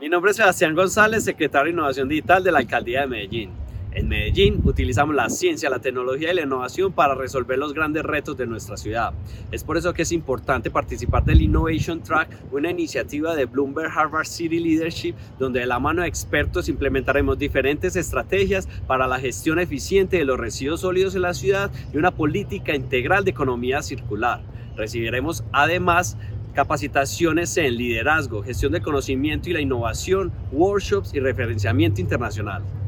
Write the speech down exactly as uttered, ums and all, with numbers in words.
Mi nombre es Sebastián González, secretario de Innovación Digital de la Alcaldía de Medellín. En Medellín utilizamos la ciencia, la tecnología y la innovación para resolver los grandes retos de nuestra ciudad. Es por eso que es importante participar del Innovation Track, una iniciativa de Bloomberg Harvard City Leadership, donde de la mano de expertos implementaremos diferentes estrategias para la gestión eficiente de los residuos sólidos en la ciudad y una política integral de economía circular. Recibiremos además capacitaciones en liderazgo, gestión del conocimiento y la innovación, workshops y referenciamiento internacional.